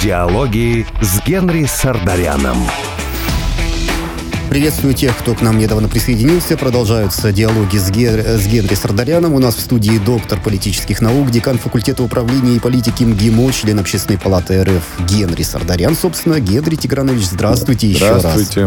Диалоги с Генри Сардаряном. Приветствую тех, кто к нам недавно присоединился. Продолжаются диалоги с Генри Сардаряном. У нас в студии доктор политических наук, декан факультета управления и политики МГИМО, член Общественной палаты РФ Генри Сардарян. Собственно, Генри Тигранович, здравствуйте еще раз. Здравствуйте.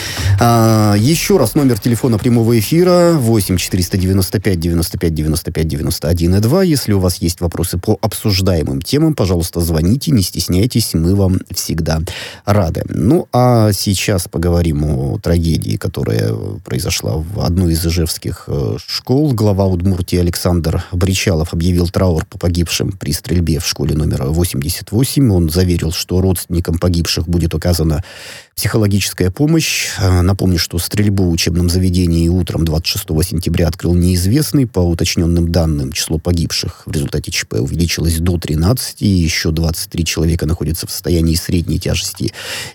Еще раз номер телефона прямого эфира 8 495 95 95 91 2. Если у вас есть вопросы по обсуждаемым темам, пожалуйста, звоните, не стесняйтесь, мы вам всегда рады. Ну, а сейчас поговорим о трагедии, которая произошла в одной из ижевских школ. Глава Удмуртии Александр Бричалов объявил траур по погибшим при стрельбе в школе номер 88. Он заверил, что родственникам погибших будет оказана психологическая помощь. Напомню, что стрельбу в учебном заведении утром 26 сентября открыл неизвестный. По уточненным данным, число погибших в результате ЧП увеличилось до 13, и еще 23 человека находятся в состоянии средней тяжести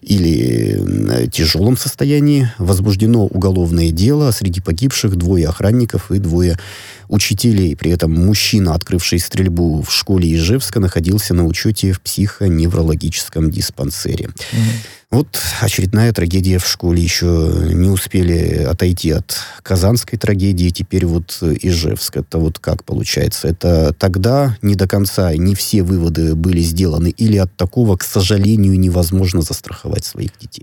или тяжелом состоянии. Возбуждено уголовное дело. Среди погибших 2 охранников и 2 учителей. При этом мужчина, открывший стрельбу в школе Ижевска, находился на учете в психоневрологическом диспансере. Вот очередная трагедия в школе. Еще не успели отойти от казанской трагедии. Теперь вот Ижевск. Это вот как получается? Это тогда не до конца не все выводы были сделаны? Или от такого, к сожалению, невозможно застраховать своих детей?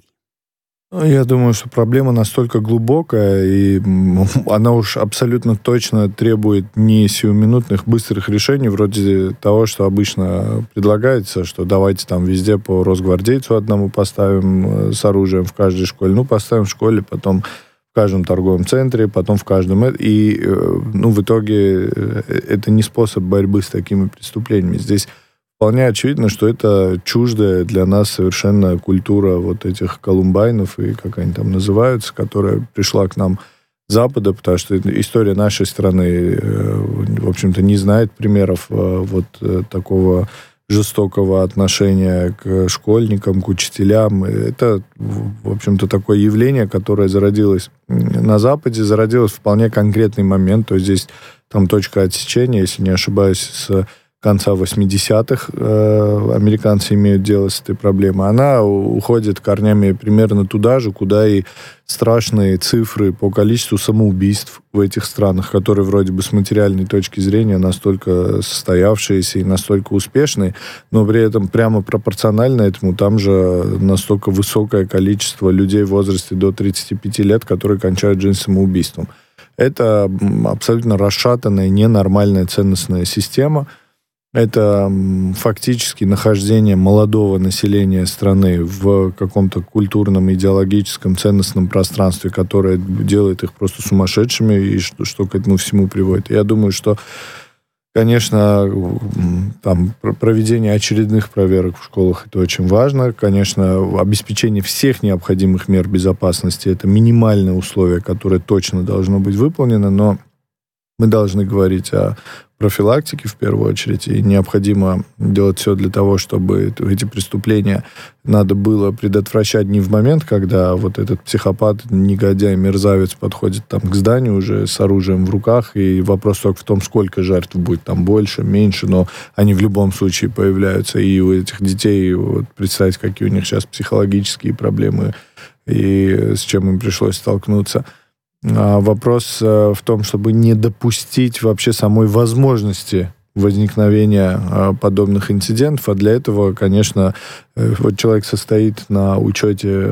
Я думаю, что проблема настолько глубокая, и она уж абсолютно точно требует не сиюминутных быстрых решений, вроде того, что обычно предлагается, что давайте там везде по росгвардейцу одному поставим с оружием в каждой школе. Ну, поставим в школе, потом в каждом торговом центре, потом в каждом... И, в итоге это не способ борьбы с такими преступлениями. Здесь вполне очевидно, что это чуждая для нас совершенно культура вот этих колумбайнов, и как они там называются, которая пришла к нам с Запада, потому что история нашей страны, в общем-то, не знает примеров вот такого жестокого отношения к школьникам, к учителям. Это, в общем-то, такое явление, которое зародилось на Западе, зародилось в вполне конкретный момент. То есть здесь там точка отсечения, если не ошибаюсь, с конца 80-х американцы имеют дело с этой проблемой. Она уходит корнями примерно туда же, куда и страшные цифры по количеству самоубийств в этих странах, которые вроде бы с материальной точки зрения настолько состоявшиеся и настолько успешные, но при этом прямо пропорционально этому там же настолько высокое количество людей в возрасте до 35 лет, которые кончают жизнь самоубийством. Это абсолютно расшатанная, ненормальная ценностная система. Это фактически нахождение молодого населения страны в каком-то культурном, идеологическом, ценностном пространстве, которое делает их просто сумасшедшими, и что к этому всему приводит. Я думаю, что, конечно, там, проведение очередных проверок в школах — это очень важно. Конечно, обеспечение всех необходимых мер безопасности — это минимальное условие, которое точно должно быть выполнено, но мы должны говорить о профилактике в первую очередь, и необходимо делать все для того, чтобы эти преступления надо было предотвращать не в момент, когда вот этот психопат, негодяй, мерзавец подходит там к зданию уже с оружием в руках, и вопрос только в том, сколько жертв будет, там больше, меньше, но они в любом случае появляются, и у этих детей, вот, представить, какие у них сейчас психологические проблемы и с чем им пришлось столкнуться. Вопрос в том, чтобы не допустить вообще самой возможности возникновения подобных инцидентов. А для этого, конечно, вот человек состоит на учете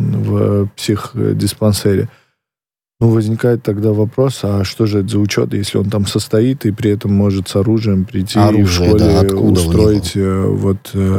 в психдиспансере. Ну, возникает тогда вопрос, а что же это за учет, если он там состоит и при этом может с оружием прийти и в школе устроить вот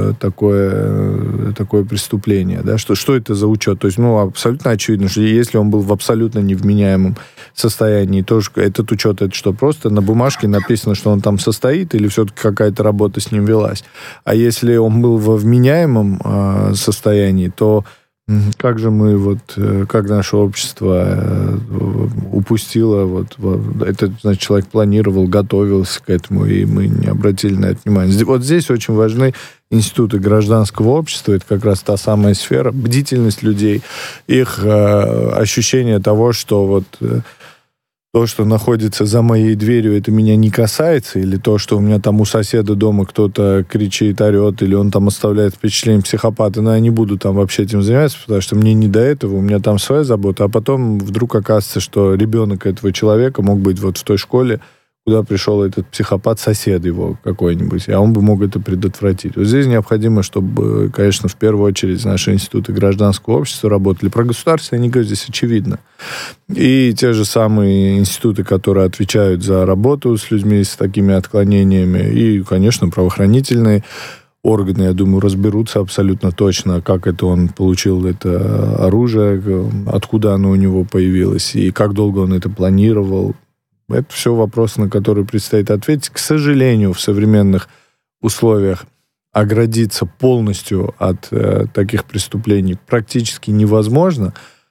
такое преступление, да? Что это за учет? То есть, абсолютно очевидно, что если он был в абсолютно невменяемом состоянии, то этот учет, это что, просто на бумажке написано, что он там состоит, или все-таки какая-то работа с ним велась? А если он был во вменяемом состоянии, то как же мы, как наше общество упустило, это, значит, человек планировал, готовился к этому, и мы не обратили на это внимание. Вот здесь очень важны институты гражданского общества, это как раз та самая сфера, бдительность людей, их ощущение того, что то, что находится за моей дверью, это меня не касается, или то, что у меня там у соседа дома кто-то кричит, орет, или он там оставляет впечатление психопата, но я не буду там вообще этим заниматься, потому что мне не до этого, у меня там своя забота, а потом вдруг оказывается, что ребенок этого человека мог быть вот в той школе, куда пришел этот психопат, сосед его какой-нибудь, а он бы мог это предотвратить. Вот здесь необходимо, чтобы, конечно, в первую очередь наши институты гражданского общества работали. Про государство я не говорю, здесь очевидно. И те же самые институты, которые отвечают за работу с людьми с такими отклонениями, и, конечно, правоохранительные органы, я думаю, разберутся абсолютно точно, как это он получил это оружие, откуда оно у него появилось, и как долго он это планировал. Это все вопросы, на которые предстоит ответить. К сожалению, в современных условиях оградиться полностью от таких преступлений практически невозможно,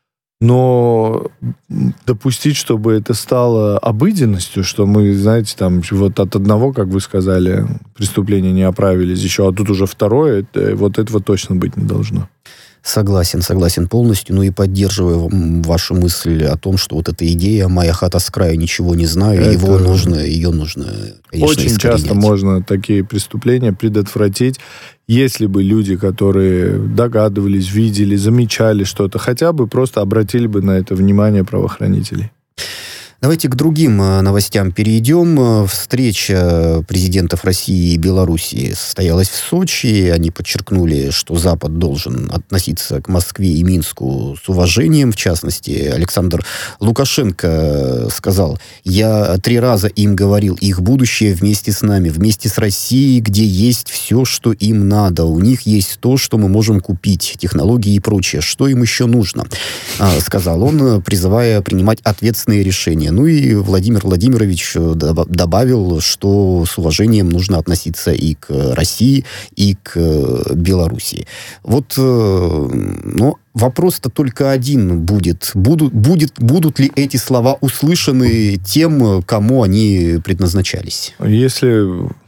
но допустить, чтобы это стало обыденностью, что мы, знаете, там вот от одного, как вы сказали, преступления не оправились еще, а тут уже второе, вот этого точно быть не должно. Согласен полностью. Ну и поддерживаю вашу мысль о том, что вот эта идея «моя хата с краю, ничего не знаю», ее нужно, конечно, очень искоренять. часто можно такие преступления предотвратить, если бы люди, которые догадывались, видели, замечали что-то, хотя бы просто обратили бы на это внимание правоохранителей. Давайте к другим новостям перейдем. Встреча президентов России и Белоруссии состоялась в Сочи. Они подчеркнули, что Запад должен относиться к Москве и Минску с уважением. В частности, Александр Лукашенко сказал: «Я 3 раза им говорил, их будущее вместе с нами, вместе с Россией, где есть все, что им надо. У них есть то, что мы можем купить, технологии и прочее. Что им еще нужно?» Сказал он, призывая принимать ответственные решения. Ну и Владимир Владимирович добавил, что с уважением нужно относиться и к России, и к Белоруссии. Вот, но вопрос-то только один будет. Будут ли эти слова услышаны тем, кому они предназначались? Если,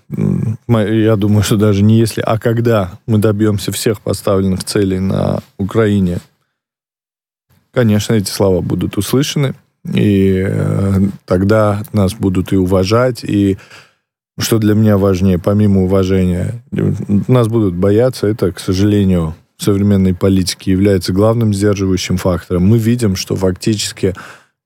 я думаю, что даже не если, а когда мы добьемся всех поставленных целей на Украине, конечно, эти слова будут услышаны. И тогда нас будут и уважать, и, что для меня важнее, помимо уважения, нас будут бояться. Это, к сожалению, в современной политике является главным сдерживающим фактором. Мы видим, что фактически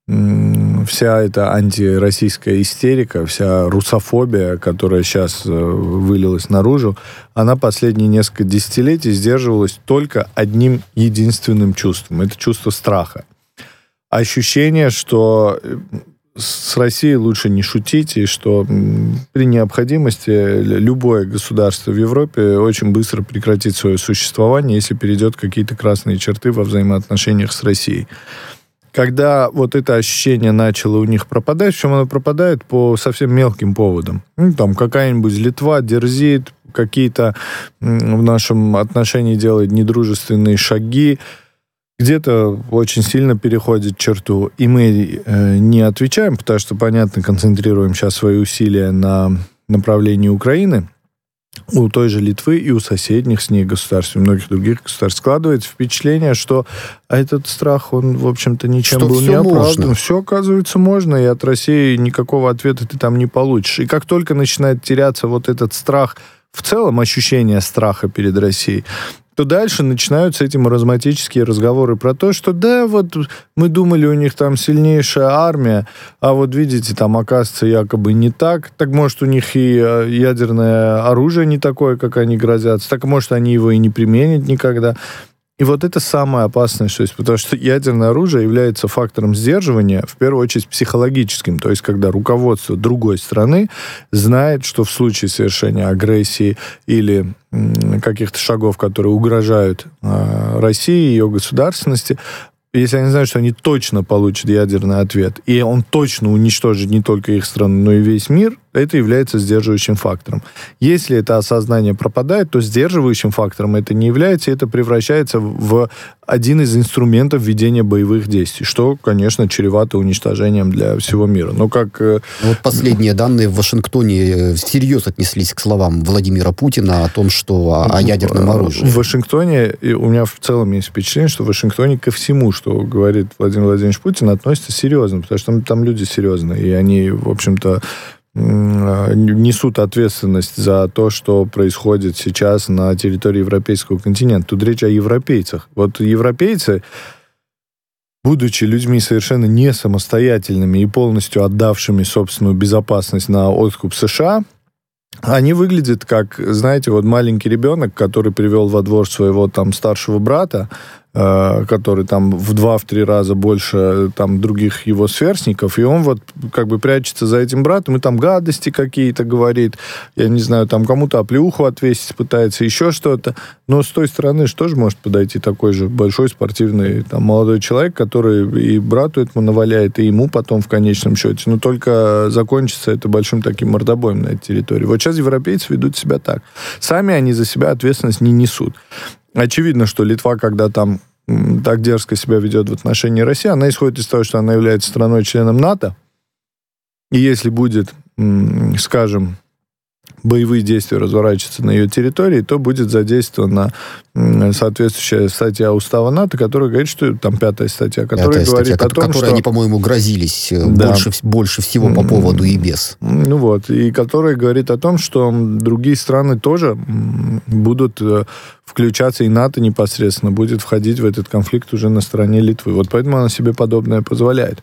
вся эта антироссийская истерика, вся русофобия, которая сейчас вылилась наружу, она последние несколько десятилетий сдерживалась только одним единственным чувством. Это чувство страха. Ощущение, что с Россией лучше не шутить, и что при необходимости любое государство в Европе очень быстро прекратит свое существование, если перейдет какие-то красные черты во взаимоотношениях с Россией. Когда вот это ощущение начало у них пропадать, причем оно пропадает по совсем мелким поводам. Ну, там какая-нибудь Литва дерзит, какие-то в нашем отношении делает недружественные шаги, где-то очень сильно переходит черту, и мы не отвечаем, потому что, понятно, концентрируем сейчас свои усилия на направлении Украины. У той же Литвы и у соседних с ней государств, и многих других государств складывается впечатление, что этот страх, он, в общем-то, ничем был не оправдан. Все, оказывается, можно, и от России никакого ответа ты там не получишь. И как только начинает теряться вот этот страх, в целом ощущение страха перед Россией, то дальше начинаются эти маразматические разговоры про то, что да, вот мы думали, у них там сильнейшая армия, а вот видите, там оказывается якобы не так. Так может, у них и ядерное оружие не такое, как они грозятся. Так может, они его и не применят никогда. И вот это самое опасное, что есть, потому что ядерное оружие является фактором сдерживания, в первую очередь, психологическим. То есть, когда руководство другой страны знает, что в случае совершения агрессии или каких-то шагов, которые угрожают России, ее государственности, если они знают, что они точно получат ядерный ответ, и он точно уничтожит не только их страну, но и весь мир, это является сдерживающим фактором. Если это осознание пропадает, то сдерживающим фактором это не является, и это превращается в один из инструментов ведения боевых действий, что, конечно, чревато уничтожением для всего мира. Но как... Вот последние данные в Вашингтоне всерьез отнеслись к словам Владимира Путина о том, что о ядерном оружии. В Вашингтоне, и у меня в целом есть впечатление, что в Вашингтоне ко всему, что говорит Владимир Владимирович Путин, относится серьезно, потому что там люди серьезные, и они, в общем-то, несут ответственность за то, что происходит сейчас на территории европейского континента. Тут речь о европейцах. Вот европейцы, будучи людьми совершенно не самостоятельными и полностью отдавшими собственную безопасность на откуп США, они выглядят как, знаете, вот маленький ребенок, который привел во двор своего там старшего брата, который там в 2-3 раза больше там других его сверстников, и он вот как бы прячется за этим братом, и там гадости какие-то говорит, я не знаю, там кому-то оплеуху отвесить пытается, еще что-то. Но с той стороны же тоже может подойти такой же большой спортивный там молодой человек, который и брату этому наваляет, и ему потом в конечном счете. Но только закончится это большим таким мордобоем на этой территории. Вот сейчас европейцы ведут себя так. Сами они за себя ответственность не несут. Очевидно, что Литва, когда там так дерзко себя ведет в отношении России, она исходит из того, что она является страной-членом НАТО. И если будет, скажем, боевые действия разворачиваться на ее территории, то будет задействована соответствующая статья Устава НАТО, которая говорит, что там 5-я статья, которая говорит о том, которой что... они, по-моему, грозились да. больше всего по поводу и без. Ну вот, и которая говорит о том, что другие страны тоже будут включаться, и НАТО непосредственно будет входить в этот конфликт уже на стороне Литвы. Вот поэтому она себе подобное позволяет.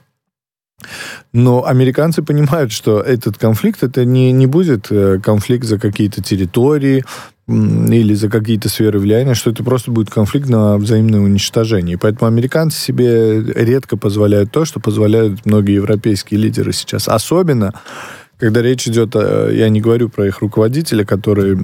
Но американцы понимают, что этот конфликт, это не будет конфликт за какие-то территории или за какие-то сферы влияния, что это просто будет конфликт на взаимное уничтожение. И поэтому американцы себе редко позволяют то, что позволяют многие европейские лидеры сейчас. Особенно, когда речь идет, я не говорю про их руководителя, который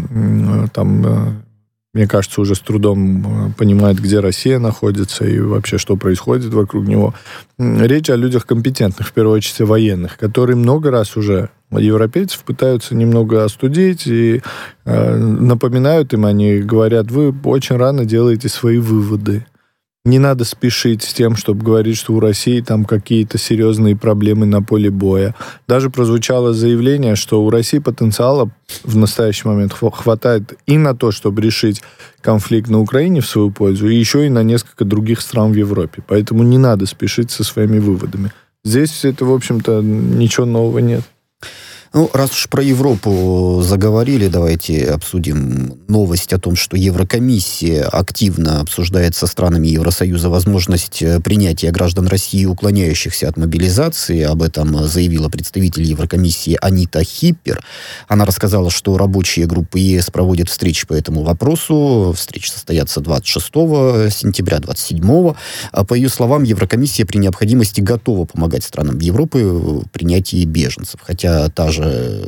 там... мне кажется, уже с трудом понимает, где Россия находится и вообще, что происходит вокруг него. Речь о людях компетентных, в первую очередь военных, которые много раз уже европейцев пытаются немного остудить и напоминают им, они говорят, вы очень рано делаете свои выводы. Не надо спешить с тем, чтобы говорить, что у России там какие-то серьезные проблемы на поле боя. Даже прозвучало заявление, что у России потенциала в настоящий момент хватает и на то, чтобы решить конфликт на Украине в свою пользу, и еще и на несколько других стран в Европе. Поэтому не надо спешить со своими выводами. Здесь это, в общем-то, ничего нового нет. Ну, раз уж про Европу заговорили, давайте обсудим новость о том, что Еврокомиссия активно обсуждает со странами Евросоюза возможность принятия граждан России, уклоняющихся от мобилизации. Об этом заявила представитель Еврокомиссии Анита Хиппер. Она рассказала, что рабочие группы ЕС проводят встречи по этому вопросу. Встречи состоятся 26 сентября, 27. По ее словам, Еврокомиссия при необходимости готова помогать странам Европы в принятии беженцев. Хотя та же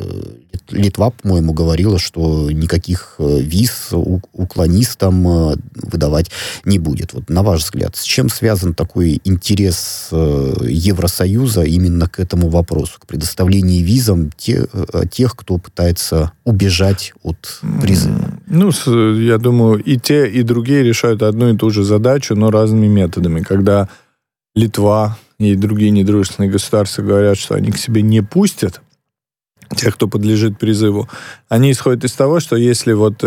Литва, по-моему, говорила, что никаких виз уклонистам выдавать не будет. Вот на ваш взгляд, с чем связан такой интерес Евросоюза именно к этому вопросу, к предоставлению визам тех, кто пытается убежать от призыва? Ну, я думаю, и те, и другие решают одну и ту же задачу, но разными методами. Когда Литва и другие недружественные государства говорят, что они к себе не пустят тех, кто подлежит призыву, они исходят из того, что если вот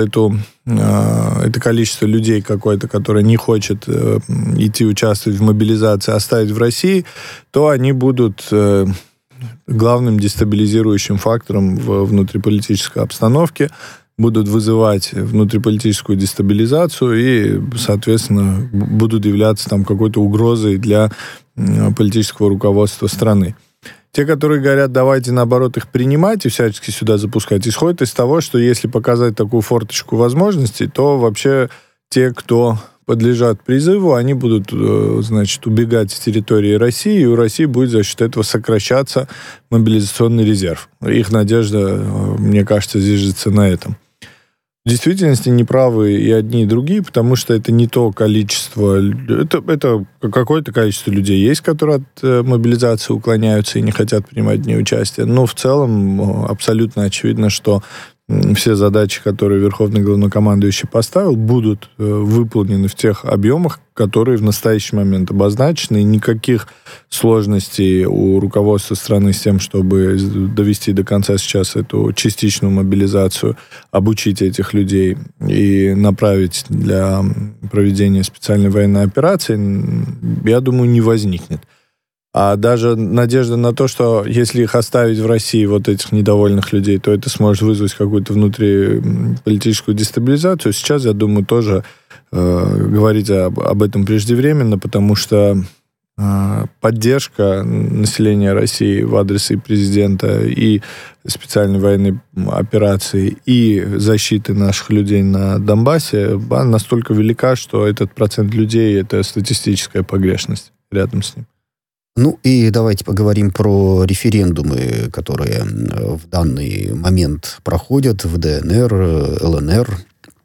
это количество людей какое-то, которое не хочет идти участвовать в мобилизации, оставить в России, то они будут главным дестабилизирующим фактором в внутриполитической обстановке, будут вызывать внутриполитическую дестабилизацию и, соответственно, будут являться там какой-то угрозой для политического руководства страны. Те, которые говорят, давайте, наоборот, их принимать и всячески сюда запускать, исходят из того, что если показать такую форточку возможностей, то вообще те, кто подлежат призыву, они будут, значит, убегать с территории России, и у России будет за счет этого сокращаться мобилизационный резерв. Их надежда, мне кажется, зиждется на этом. В действительности неправы и одни, и другие, потому что это не то количество... Это какое-то количество людей есть, которые от мобилизации уклоняются и не хотят принимать в ней участие. Но в целом абсолютно очевидно, что все задачи, которые Верховный Главнокомандующий поставил, будут выполнены в тех объемах, которые в настоящий момент обозначены. И никаких сложностей у руководства страны с тем, чтобы довести до конца сейчас эту частичную мобилизацию, обучить этих людей и направить для проведения специальной военной операции, я думаю, не возникнет. А даже надежда на то, что если их оставить в России, вот этих недовольных людей, то это сможет вызвать какую-то внутриполитическую дестабилизацию. Сейчас, я думаю, тоже говорить об этом преждевременно, потому что поддержка населения России в адрес и президента, и специальной военной операции, и защиты наших людей на Донбассе настолько велика, что этот процент людей — это статистическая погрешность рядом с ним. Ну и давайте поговорим про референдумы, которые в данный момент проходят в ДНР, ЛНР.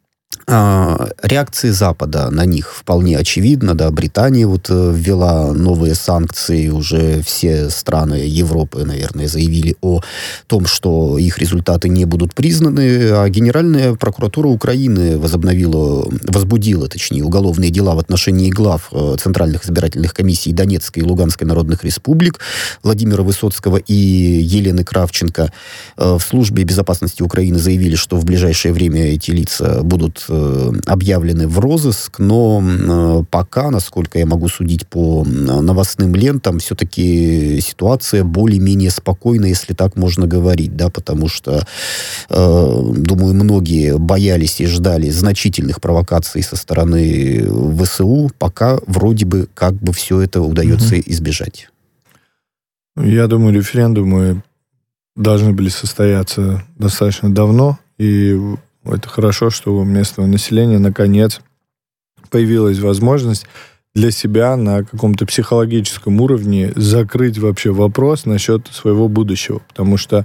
Реакции Запада на них вполне очевидна. Да, Британия вот ввела новые санкции, уже все страны Европы, наверное, заявили о том, что их результаты не будут признаны, а Генеральная прокуратура Украины возбудила уголовные дела в отношении глав Центральных избирательных комиссий Донецкой и Луганской народных республик Владимира Высоцкого и Елены Кравченко. В службе безопасности Украины заявили, что в ближайшее время эти лица будут объявлены в розыск, но пока, насколько я могу судить по новостным лентам, все-таки ситуация более-менее спокойна, если так можно говорить, да, потому что, думаю, многие боялись и ждали значительных провокаций со стороны ВСУ, пока вроде бы как бы все это удается избежать. Я думаю, референдумы должны были состояться достаточно давно, и это хорошо, что у местного населения наконец появилась возможность для себя на каком-то психологическом уровне закрыть вообще вопрос насчет своего будущего. Потому что,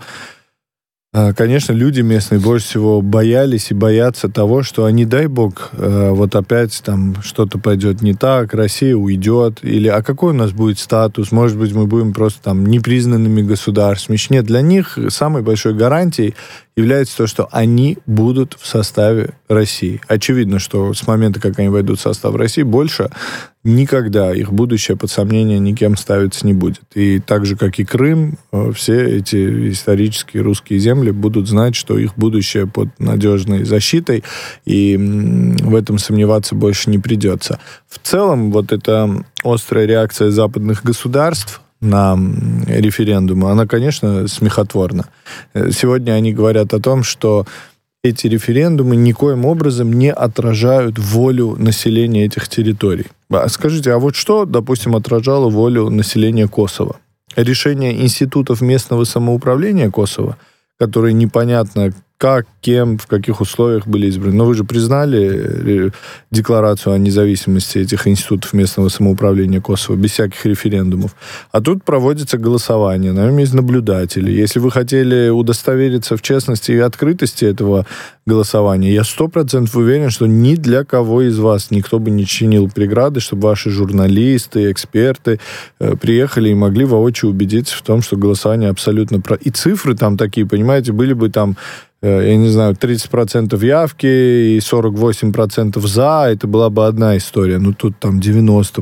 конечно, люди местные больше всего боялись и боятся того, что, не дай бог, вот опять там что-то пойдет не так, Россия уйдет, или а какой у нас будет статус, может быть, мы будем просто там непризнанными государствами. Нет, для них самой большой гарантией является то, что они будут в составе России. Очевидно, что с момента, как они войдут в состав России, больше никогда их будущее под сомнение никем ставиться не будет. И так же, как и Крым, все эти исторические русские земли будут знать, что их будущее под надежной защитой, и в этом сомневаться больше не придется. В целом, вот эта острая реакция западных государств на референдумы, она, конечно, смехотворна. Сегодня они говорят о том, что эти референдумы никоим образом не отражают волю населения этих территорий. Скажите, а вот что, допустим, отражало волю населения Косово? Решение институтов местного самоуправления Косово, которые непонятно как, кем, в каких условиях были избраны. Но вы же признали декларацию о независимости этих институтов местного самоуправления Косово без всяких референдумов. А тут проводится голосование, на нем есть наблюдатели. Если вы хотели удостовериться в честности и открытости этого голосования, я 100% уверен, что ни для кого из вас никто бы не чинил преграды, чтобы ваши журналисты, эксперты приехали и могли воочию убедиться в том, что голосование абсолютно... И цифры там такие, понимаете, были бы там, я не знаю, 30% явки и 48% за, это была бы одна история. Но тут там 90%,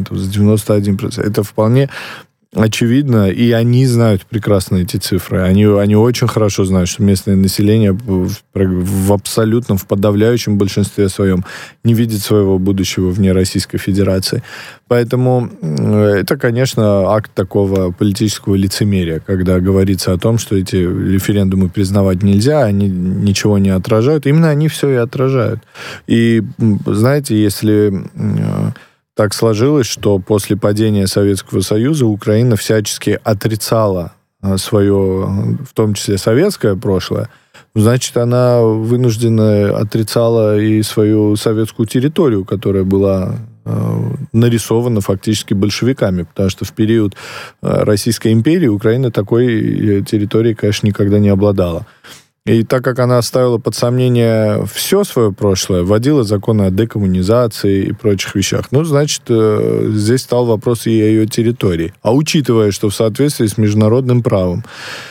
91%. Это вполне очевидно, и они знают прекрасно эти цифры. Они очень хорошо знают, что местное население в абсолютном, в подавляющем большинстве своем не видит своего будущего вне Российской Федерации. Поэтому это, конечно, акт такого политического лицемерия, когда говорится о том, что эти референдумы признавать нельзя, они ничего не отражают. Именно они все и отражают. И, знаете, если... Так сложилось, что после падения Советского Союза Украина всячески отрицала свое, в том числе советское прошлое. Значит, она вынуждена отрицала и свою советскую территорию, которая была нарисована фактически большевиками, потому что в период Российской империи Украина такой территорией, конечно, никогда не обладала. И так как она оставила под сомнение все свое прошлое, вводила законы о декоммунизации и прочих вещах, значит, здесь стал вопрос и о ее территории. А учитывая, что в соответствии с международным правом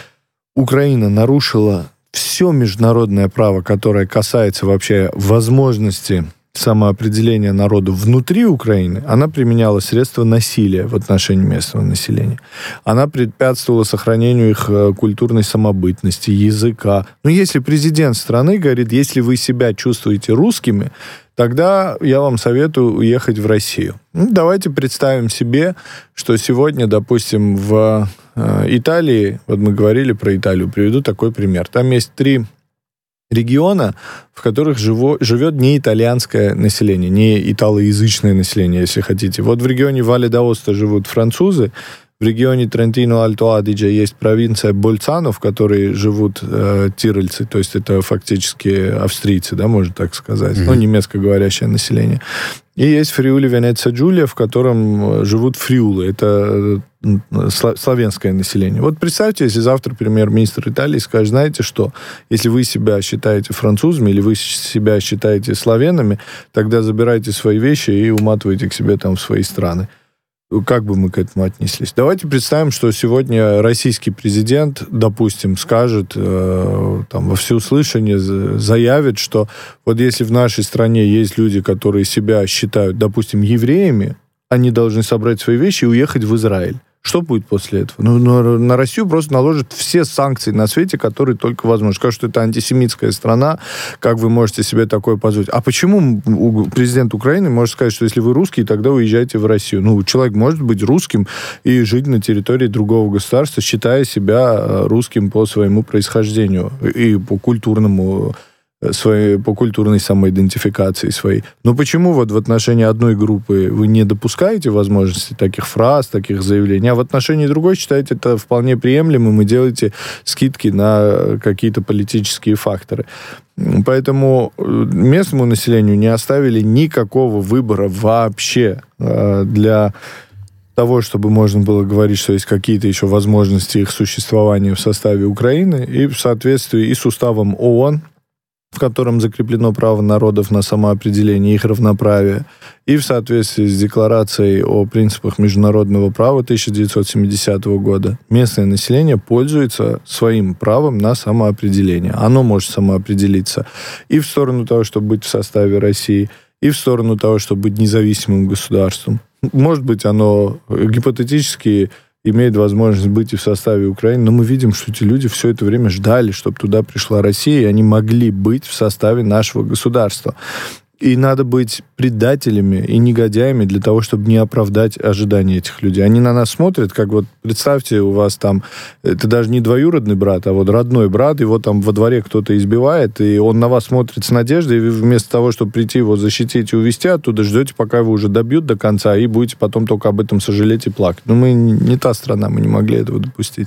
Украина нарушила все международное право, которое касается вообще возможности самоопределения народу внутри Украины, она применяла средства насилия в отношении местного населения. Она препятствовала сохранению их культурной самобытности, языка. Но если президент страны говорит, если вы себя чувствуете русскими, тогда я вам советую уехать в Россию. Давайте представим себе, что сегодня, допустим, в Италии, вот мы говорили про Италию, приведу такой пример. Там есть 3 региона, в которых живет не итальянское население, не италоязычное население, если хотите. Вот в регионе Вале д'Аоста живут французы, в регионе Трентино-Альто-Адидже есть провинция Больцано, в которой живут тирольцы, то есть это фактически австрийцы, да, можно так сказать, немецкоговорящее население. И есть Фриули-Венеция-Джулия, в котором живут фриулы, это славянское население. Вот представьте, если завтра премьер-министр Италии скажет, знаете что, если вы себя считаете французами или вы себя считаете славянами, тогда забирайте свои вещи и уматывайте к себе там в свои страны. Как бы мы к этому отнеслись? Давайте представим, что сегодня российский президент, допустим, скажет там, во всеуслышание, заявит, что вот если в нашей стране есть люди, которые себя считают, допустим, евреями, они должны собрать свои вещи и уехать в Израиль. Что будет после этого? На Россию просто наложат все санкции на свете, которые только возможно. Скажут, что это антисемитская страна, как вы можете себе такое позволить? А почему президент Украины может сказать, что если вы русский, тогда уезжайте в Россию? Человек может быть русским и жить на территории другого государства, считая себя русским по своему происхождению и по культурному по культурной самоидентификации своей. Но почему вот в отношении одной группы вы не допускаете возможности таких фраз, таких заявлений, а в отношении другой считаете это вполне приемлемым и делаете скидки на какие-то политические факторы? Поэтому местному населению не оставили никакого выбора вообще для того, чтобы можно было говорить, что есть какие-то еще возможности их существования в составе Украины и в соответствии и с уставом ООН, в котором закреплено право народов на самоопределение и их равноправие, и в соответствии с Декларацией о принципах международного права 1970 года, местное население пользуется своим правом на самоопределение. Оно может самоопределиться и в сторону того, чтобы быть в составе России, и в сторону того, чтобы быть независимым государством. Может быть, оно гипотетически имеет возможность быть и в составе Украины, но мы видим, что эти люди все это время ждали, чтобы туда пришла Россия, и они могли быть в составе нашего государства. И надо быть предателями и негодяями для того, чтобы не оправдать ожидания этих людей. Они на нас смотрят, как вот, представьте, у вас там, это даже не двоюродный брат, а вот родной брат, его там во дворе кто-то избивает, и он на вас смотрит с надеждой, и вы вместо того, чтобы прийти его защитить и увезти оттуда, ждете, пока его уже добьют до конца, и будете потом только об этом сожалеть и плакать. Но мы не та страна, мы не могли этого допустить.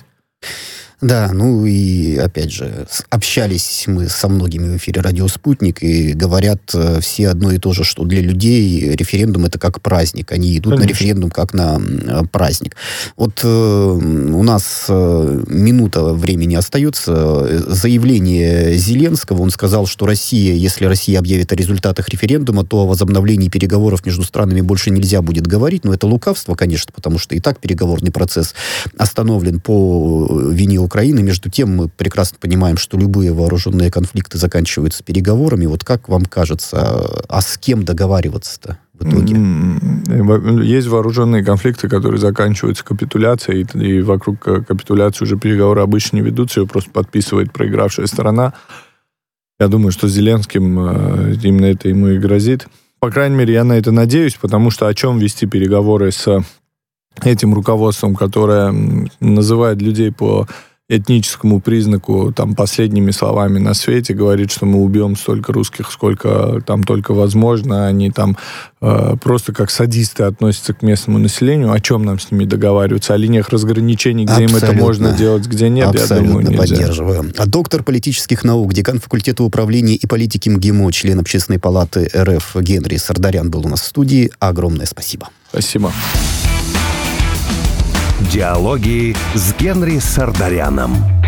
Да, и опять же, общались мы со многими в эфире «Радио Спутник», и говорят все одно и то же, что для людей референдум — это как праздник. Они идут на референдум как на праздник. Вот у нас минута времени остается. Заявление Зеленского, он сказал, что если Россия объявит о результатах референдума, то о возобновлении переговоров между странами больше нельзя будет говорить. Но это лукавство, конечно, потому что и так переговорный процесс остановлен по вине Украины. Между тем, мы прекрасно понимаем, что любые вооруженные конфликты заканчиваются переговорами. Вот как вам кажется, а с кем договариваться-то в итоге? Есть вооруженные конфликты, которые заканчиваются капитуляцией, и вокруг капитуляции уже переговоры обычно не ведутся, ее просто подписывает проигравшая сторона. Я думаю, что Зеленским именно это ему и грозит. По крайней мере, я на это надеюсь, потому что о чем вести переговоры с этим руководством, которое называет людей по этническому признаку там последними словами на свете, говорит, что мы убьем столько русских, сколько там только возможно, они там просто как садисты относятся к местному населению. О чем нам с ними договариваться? О линиях разграничений, где им это можно делать, где нет? Абсолютно, я думаю, нельзя. Поддерживаю. Доктор политических наук, декан факультета управления и политики МГИМО, член Общественной палаты РФ Генри Сардарян был у нас в студии. Огромное спасибо. Спасибо. Диалоги с Генри Сардаряном.